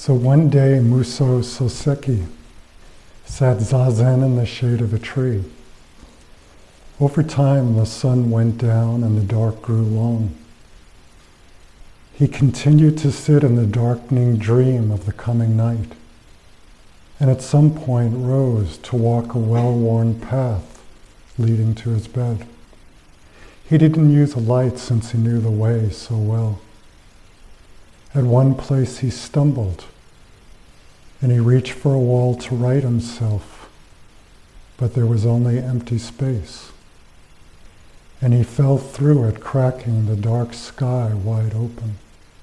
So one day Muso Soseki sat zazen in the shade of a tree. Over time the sun went down and the dark grew long. He continued to sit in the darkening dream of the coming night, and at some point rose to walk a well-worn path leading to his bed. He didn't use a light since he knew the way so well. At one place he stumbled, and he reached for a wall to right himself, but there was only empty space, and he fell through it, cracking the dark sky wide open.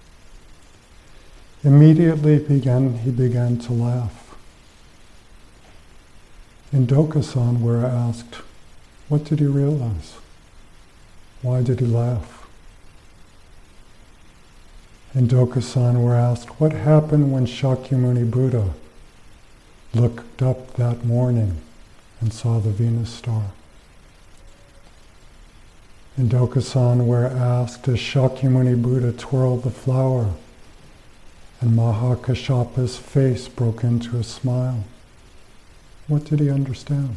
Immediately he began to laugh. In Dokusan we're asked, what did he realize? Why did he laugh? In Dokusan we're asked, what happened when Shakyamuni Buddha looked up that morning and saw the Venus star? In Dokusan we're asked, as Shakyamuni Buddha twirled the flower and Mahakashapa's face broke into a smile, what did he understand?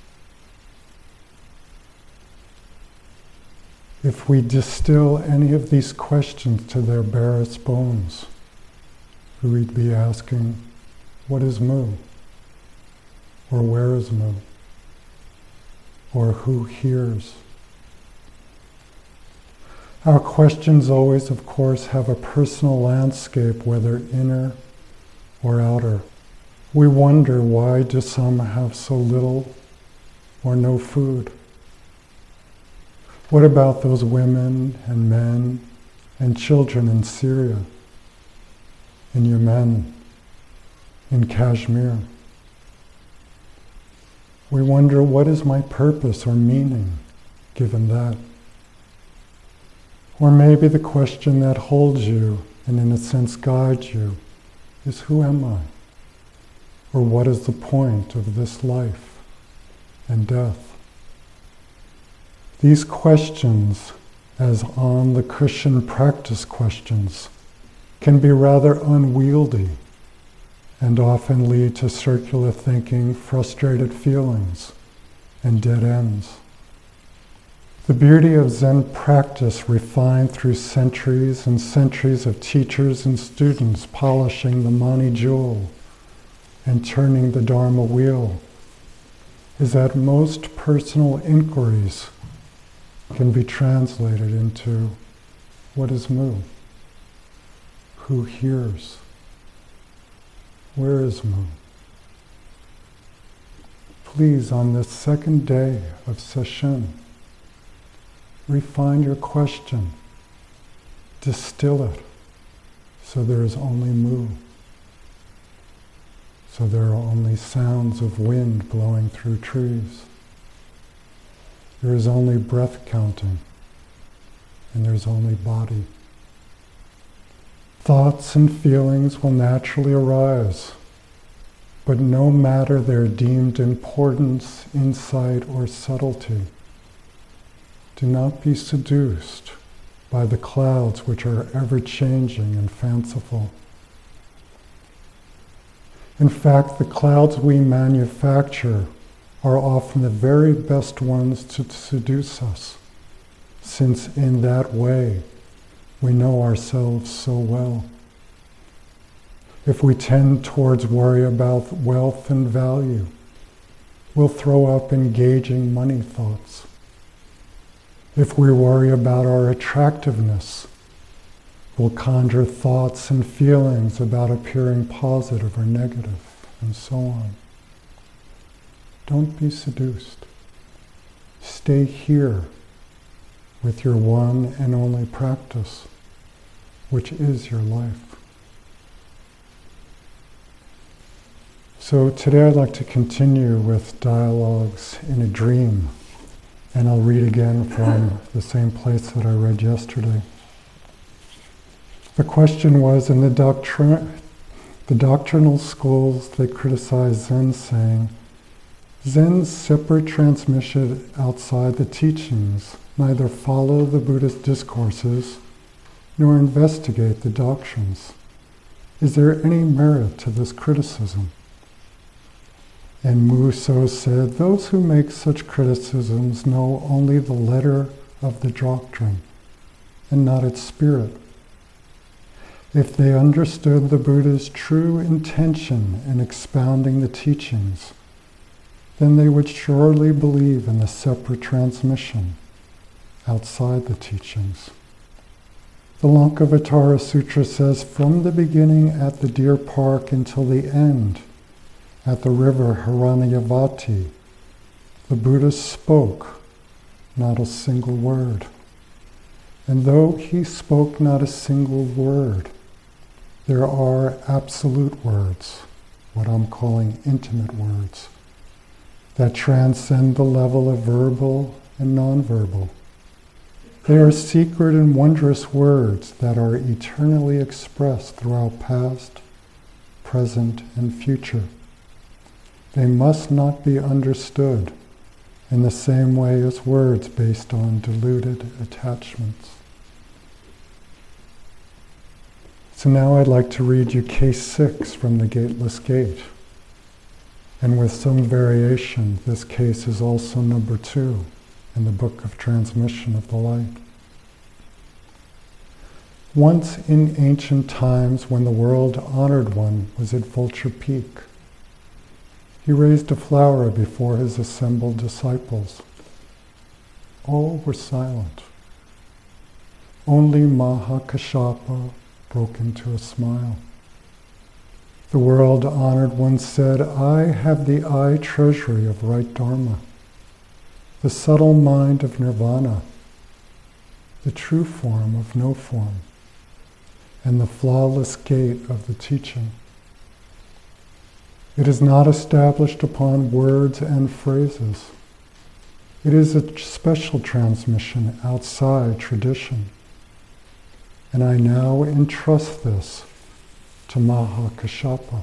If we distill any of these questions to their barest bones, we'd be asking, what is Mu? Or where is Mu? Or who hears? Our questions always, of course, have a personal landscape, whether inner or outer. We wonder, why do some have so little or no food? What about those women and men and children in Syria, in Yemen, in Kashmir? We wonder, what is my purpose or meaning given that? Or maybe the question that holds you and in a sense guides you is, who am I? Or what is the point of this life and death? These questions, as on the cushion practice questions, can be rather unwieldy and often lead to circular thinking, frustrated feelings, and dead ends. The beauty of Zen practice, refined through centuries and centuries of teachers and students polishing the Mani jewel and turning the Dharma wheel, is that most personal inquiries can be translated into, what is Mu? Who hears? Where is Mu? Please, on this second day of session, refine your question, distill it, so there is only Mu, so there are only sounds of wind blowing through trees. There is only breath counting, and there's only body. Thoughts and feelings will naturally arise, but no matter their deemed importance, insight, or subtlety, do not be seduced by the clouds which are ever-changing and fanciful. In fact, the clouds we manufacture are often the very best ones to seduce us, since in that way we know ourselves so well. If we tend towards worry about wealth and value, we'll throw up engaging money thoughts. If we worry about our attractiveness, we'll conjure thoughts and feelings about appearing positive or negative, and so on. Don't be seduced. Stay here with your one and only practice, which is your life. So today I'd like to continue with Dialogues in a Dream, and I'll read again from the same place that I read yesterday. The question was, in the doctrinal schools, they criticize Zen, saying, Zen's separate transmission outside the teachings neither follow the Buddhist discourses nor investigate the doctrines. Is there any merit to this criticism? And Musso said, those who make such criticisms know only the letter of the doctrine and not its spirit. If they understood the Buddha's true intention in expounding the teachings, then they would surely believe in the separate transmission outside the teachings. The Lankavatara Sutra says, from the beginning at the deer park until the end, at the river Haranyavati, the Buddha spoke not a single word. And though he spoke not a single word, there are absolute words, what I'm calling intimate words, that transcend the level of verbal and nonverbal. They are secret and wondrous words that are eternally expressed throughout past, present, and future. They must not be understood in the same way as words based on deluded attachments. So now I'd like to read you case 6 from the Gateless Gate. And with some variation, this case is also number 2 in the Book of Transmission of the Light. Once in ancient times, when the world-honored one was at Vulture Peak, he raised a flower before his assembled disciples. All were silent. Only Mahakashapa broke into a smile. The world-honored one said, I have the eye treasury of right Dharma, the subtle mind of nirvana, the true form of no form, and the flawless gate of the teaching. It is not established upon words and phrases. It is a special transmission outside tradition. And I now entrust this to Mahakashapa.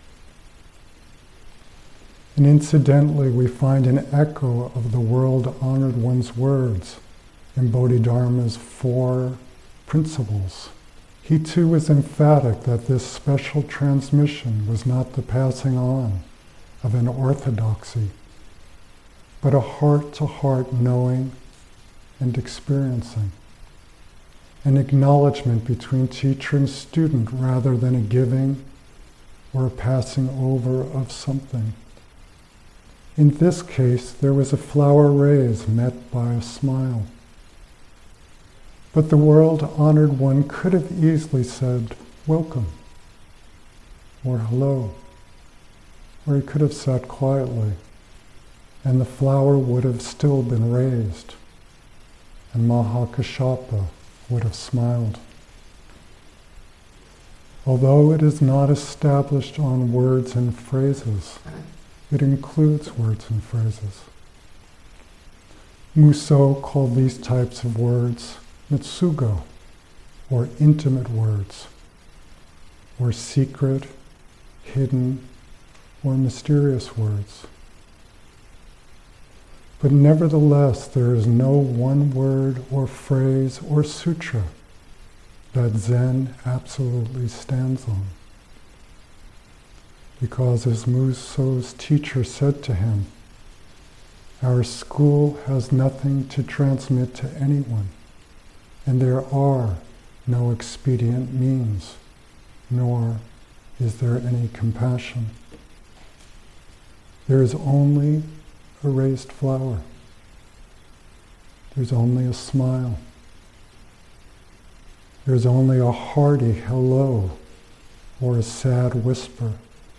And incidentally, we find an echo of the world-honored one's words in Bodhidharma's 4 principles. He too was emphatic that this special transmission was not the passing on of an orthodoxy, but a heart-to-heart knowing and experiencing, an acknowledgement between teacher and student rather than a giving or a passing over of something. In this case, there was a flower raise met by a smile. But the world-honored one could have easily said, welcome, or hello, or he could have sat quietly, and the flower would have still been raised, and Mahakashapa would have smiled. Although it is not established on words and phrases, it includes words and phrases. Musso called these types of words Mitsugo, or intimate words, or secret, hidden, or mysterious words. But nevertheless, there is no one word or phrase or sutra that Zen absolutely stands on. Because as Musso's teacher said to him, our school has nothing to transmit to anyone, and there are no expedient means, nor is there any compassion. There is only a raised flower. There's only a smile. There's only a hearty hello or a sad whisper.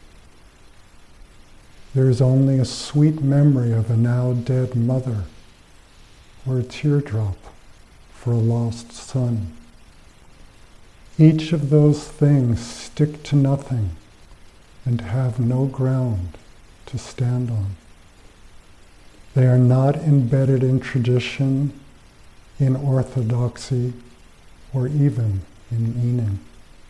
There is only a sweet memory of a now dead mother or a teardrop for a lost son. Each of those things stick to nothing and have no ground to stand on. They are not embedded in tradition, in orthodoxy, or even in meaning.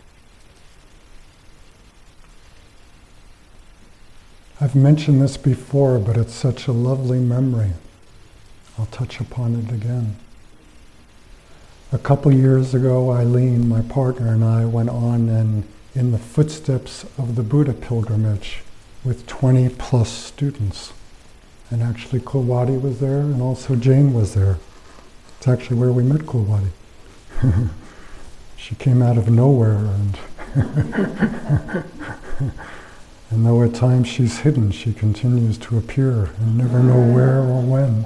I've mentioned this before, but it's such a lovely memory. I'll touch upon it again. A couple years ago, Eileen, my partner, and I went on an in the footsteps of the Buddha pilgrimage with 20 plus students. And actually Kulwadi was there, and also Jane was there. It's actually where we met Kulwadi. She came out of nowhere, and and though at times she's hidden, she continues to appear and never know where or when.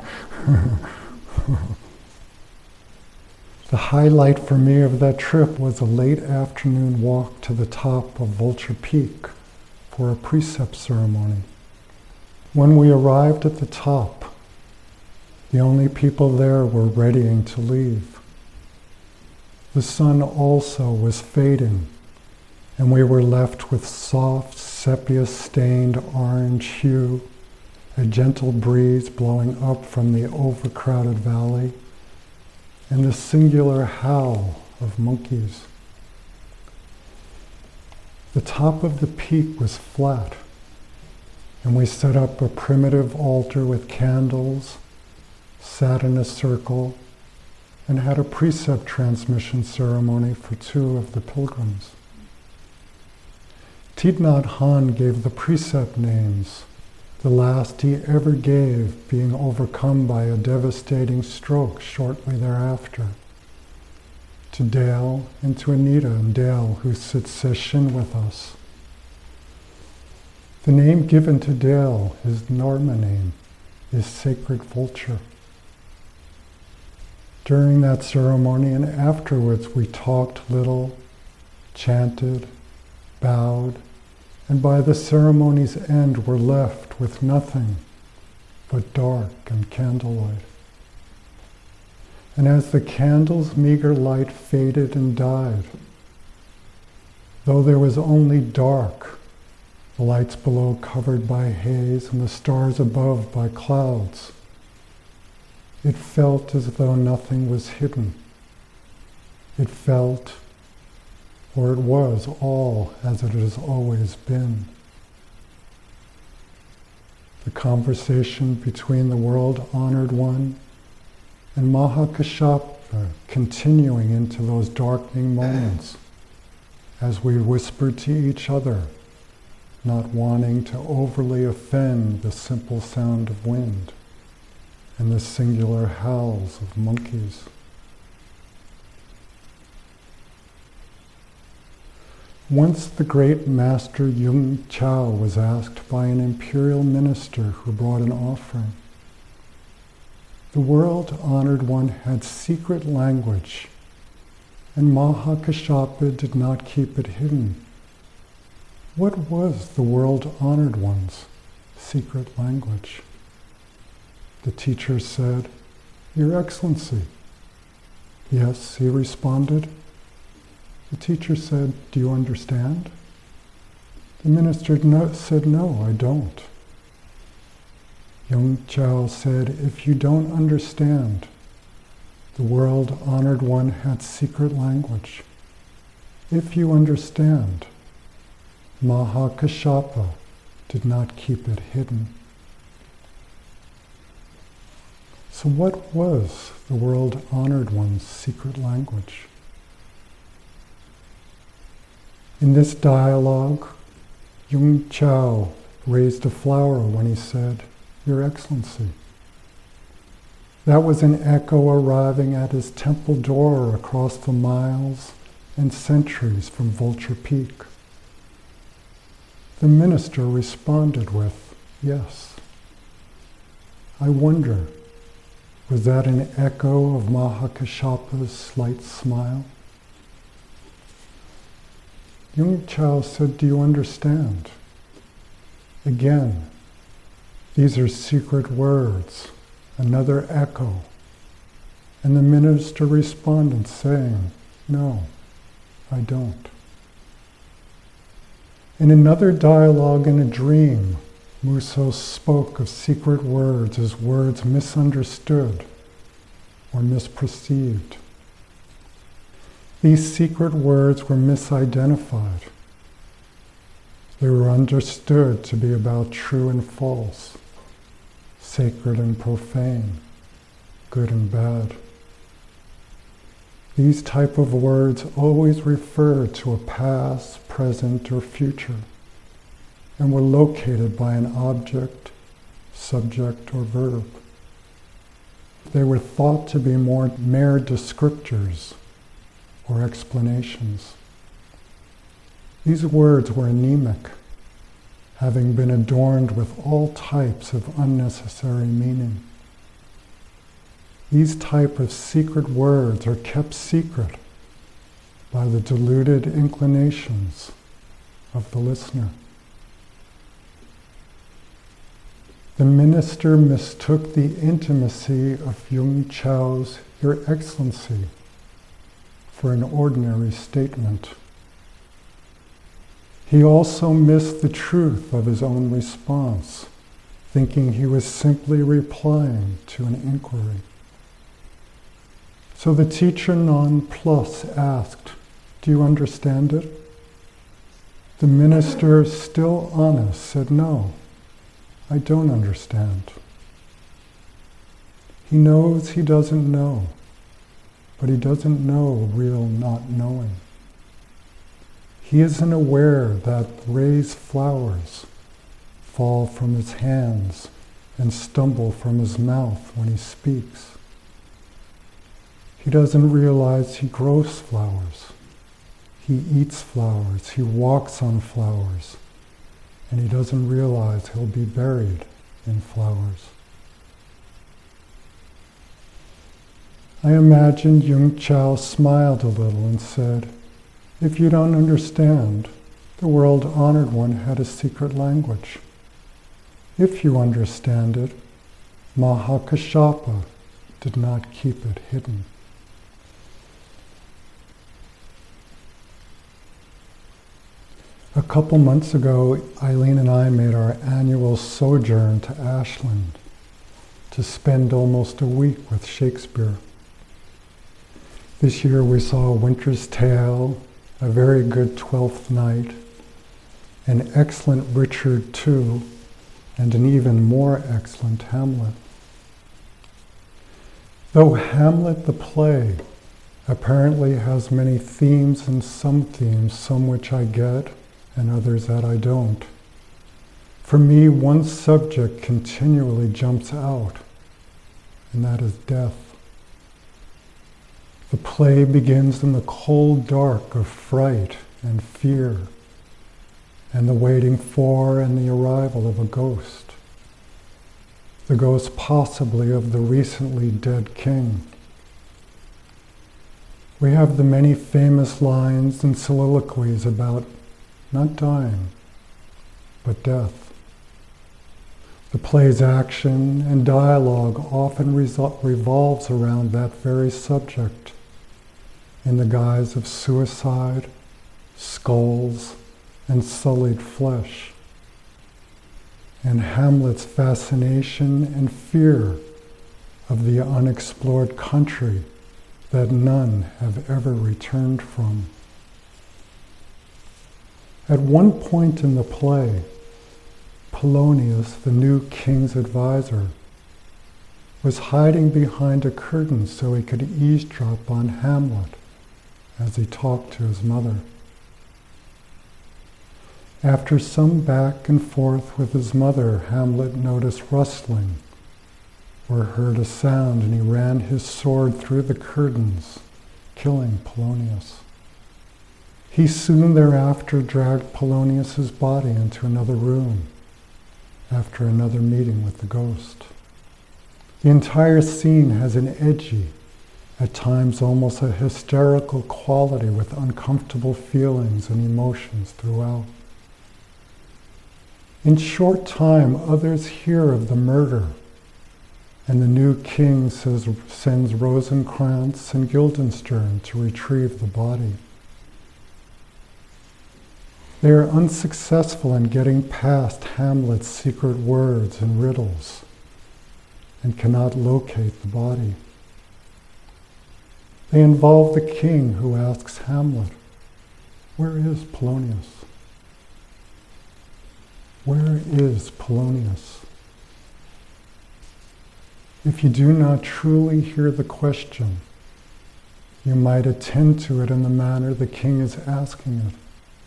The highlight for me of that trip was a late afternoon walk to the top of Vulture Peak for a precept ceremony. When we arrived at the top, the only people there were readying to leave. The sun also was fading, and we were left with soft, sepia-stained orange hue, a gentle breeze blowing up from the overcrowded valley, and the singular howl of monkeys. The top of the peak was flat, and we set up a primitive altar with candles, sat in a circle, and had a precept transmission ceremony for 2 of the pilgrims. Thich Nhat Hanh gave the precept names, the last he ever gave being overcome by a devastating stroke shortly thereafter, to Dale and to Anita and Dale, who sit session with us. The name given to Dale, his Dharma name, is Sacred Vulture. During that ceremony and afterwards, we talked little, chanted, bowed, and by the ceremony's end were left with nothing but dark and candlelight. And as the candle's meager light faded and died, though there was only dark, the lights below covered by haze and the stars above by clouds, it felt as though nothing was hidden. It felt, or it was, all as it has always been. The conversation between the world-honored one and Mahakashapa continuing into those darkening moments as we whispered to each other, not wanting to overly offend the simple sound of wind and the singular howls of monkeys. Once the great master Yung Chao was asked by an imperial minister who brought an offering. The world-honored one had secret language, and Mahakashapa did not keep it hidden. What was the world-honored one's secret language? The teacher said, "Your Excellency." "Yes," he responded. The teacher said, "Do you understand?" The minister said, "No, I don't." Yung Chao said, "If you don't understand, the world-honored one had secret language. If you understand, Mahakashapa did not keep it hidden." So what was the world-honored one's secret language? In this dialogue, Yung Chao raised a flower when he said, "Your Excellency." That was an echo arriving at his temple door across the miles and centuries from Vulture Peak. The minister responded with, "Yes." I wonder, was that an echo of Mahakashapa's slight smile? Yung Chao said, "Do you understand?" Again, these are secret words, another echo. And the minister responded saying, "No, I don't." In another dialogue in a dream, Musso spoke of secret words as words misunderstood or misperceived. These secret words were misidentified. They were understood to be about true and false, sacred and profane, good and bad. These type of words always refer to a past, present, or future, and were located by an object, subject, or verb. They were thought to be more mere descriptors or explanations. These words were anemic, having been adorned with all types of unnecessary meaning. These type of secret words are kept secret by the deluded inclinations of the listener. The minister mistook the intimacy of Jung Chao's Your Excellency for an ordinary statement. He also missed the truth of his own response, thinking he was simply replying to an inquiry. So the teacher nonplussed asked, "Do you understand it?" The minister, still honest, said, "No, I don't understand." He knows he doesn't know, but he doesn't know real not knowing. He isn't aware that raised flowers fall from his hands and stumble from his mouth when he speaks. He doesn't realize he grows flowers. He eats flowers. He walks on flowers. And he doesn't realize he'll be buried in flowers. I imagine Jung Chao smiled a little and said, "If you don't understand, the world-honored one had a secret language. If you understand it, Mahakashapa did not keep it hidden." A couple months ago, Eileen and I made our annual sojourn to Ashland to spend almost a week with Shakespeare. This year we saw Winter's Tale, a very good Twelfth Night, an excellent Richard II, and an even more excellent Hamlet. Though Hamlet the play apparently has many themes and some themes, some which I get and others that I don't, for me one subject continually jumps out, and that is death. The play begins in the cold dark of fright and fear, and the waiting for and the arrival of a ghost. The ghost possibly of the recently dead king. We have the many famous lines and soliloquies about not dying, but death. The play's action and dialogue often revolves around that very subject in the guise of suicide, skulls, and sullied flesh. And Hamlet's fascination and fear of the unexplored country that none have ever returned from. At one point in the play, Polonius, the new king's advisor, was hiding behind a curtain so he could eavesdrop on Hamlet as he talked to his mother. After some back and forth with his mother, Hamlet noticed rustling or heard a sound, and he ran his sword through the curtains, killing Polonius. He soon thereafter dragged Polonius's body into another room after another meeting with the ghost. The entire scene has an edgy, at times almost a hysterical quality with uncomfortable feelings and emotions throughout. In short time, others hear of the murder, and the new king sends Rosencrantz and Guildenstern to retrieve the body. They are unsuccessful in getting past Hamlet's secret words and riddles, and cannot locate the body. They involve the king, who asks Hamlet, "Where is Polonius? Where is Polonius?" If you do not truly hear the question, You might attend to it in the manner the king is asking it.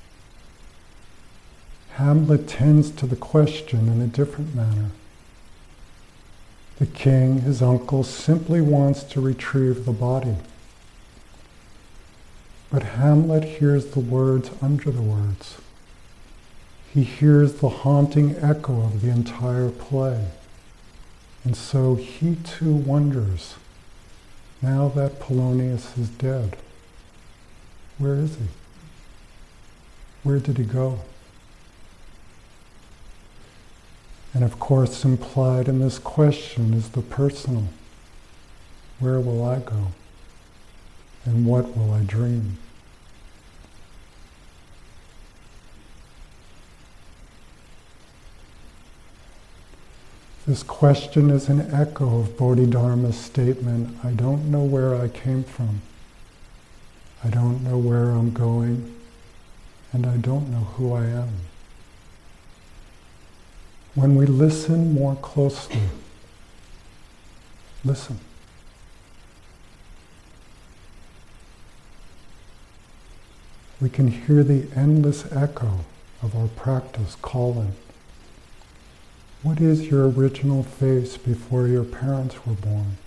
Hamlet tends to the question in a different manner. The king, his uncle, simply wants to retrieve the body. But Hamlet hears the words under the words. He hears the haunting echo of the entire play. And so he too wonders, now that Polonius is dead, where is he? Where did he go? And of course, implied in this question is the personal. Where will I go? And what will I dream? This question is an echo of Bodhidharma's statement, I don't know where I came from. I don't know where I'm going, and I don't know who I am. When we listen more closely, listen. We can hear the endless echo of our practice calling. What is your original face before your parents were born?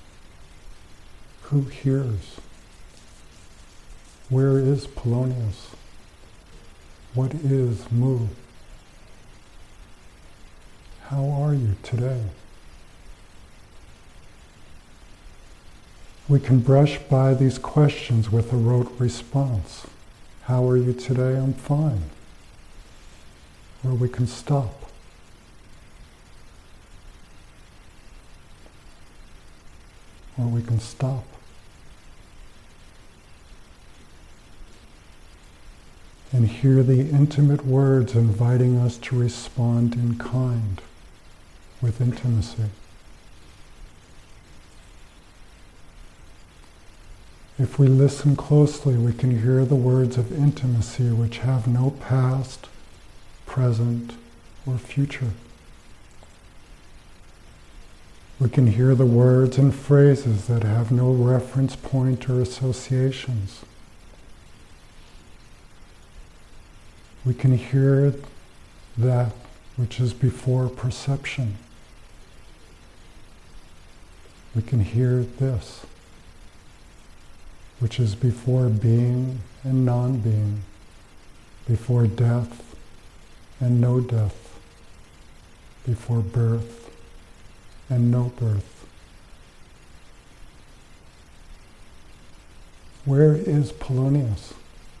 Who hears? Where is Polonius? What is Mu? How are you today? We can brush by these questions with a rote response. How are you today? I'm fine. Or we can stop. Or we can stop. And hear the intimate words inviting us to respond in kind, with intimacy. If we listen closely, we can hear the words of intimacy which have no past, present, or future. We can hear the words and phrases that have no reference point or associations. We can hear that which is before perception. We can hear this, which is before being and non-being, before death and no death, before birth and no birth. Where is Polonius?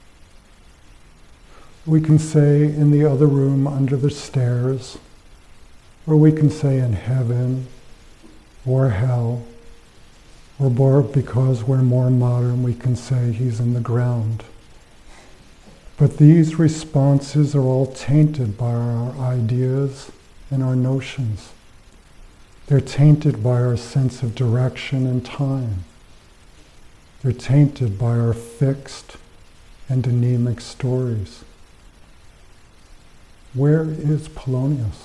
We can say in the other room under the stairs, or we can say in heaven, or hell, or because we're more modern, we can say he's in the ground. But these responses are all tainted by our ideas and our notions. They're tainted by our sense of direction and time. They're tainted by our fixed and anemic stories. Where is Polonius?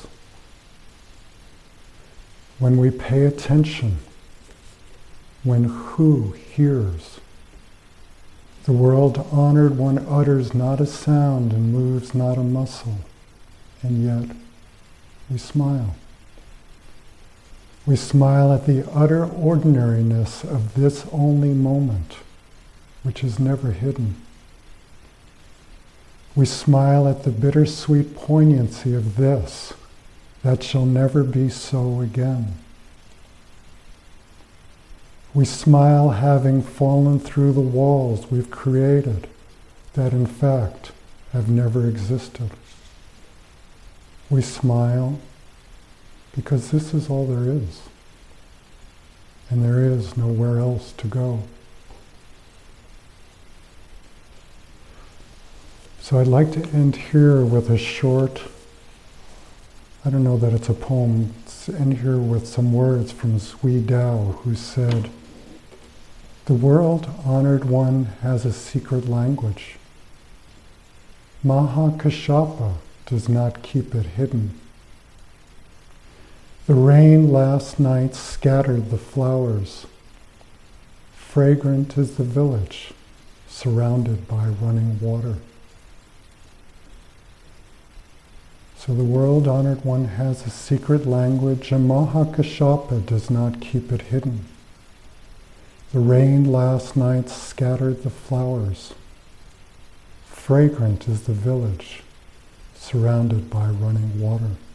When we pay attention, when who hears, the world-honored one utters not a sound and moves not a muscle, and yet we smile. We smile at the utter ordinariness of this only moment, which is never hidden. We smile at the bittersweet poignancy of this, that shall never be so again. We smile having fallen through the walls we've created that in fact have never existed. We smile because this is all there is, and there is nowhere else to go. So I'd like to end here with a short, I don't know that it's a poem, end here with some words from Zhui Dao, who said, "The world-honored one has a secret language. Mahakashapa does not keep it hidden. The rain last night scattered the flowers. fragrant is the village, surrounded by running water. So the world honored one has a secret language, and Mahakashapa does not keep it hidden. The rain last night scattered the flowers. Fragrant is the village, surrounded by running water.